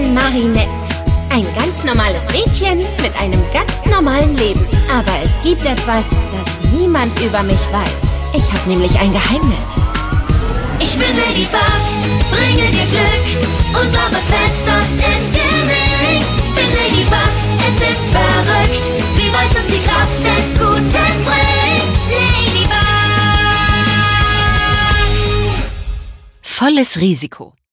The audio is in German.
bin Marinette. Ein ganz normales Mädchen mit einem ganz normalen Leben. Aber es gibt etwas, das niemand über mich weiß. Ich habe nämlich ein Geheimnis. Ich bin Ladybug, bringe dir Glück und glaube fest, dass es gelingt. Bin Ladybug, es ist verrückt, wie weit uns die Kraft des Guten bringt. Ladybug. Volles Risiko.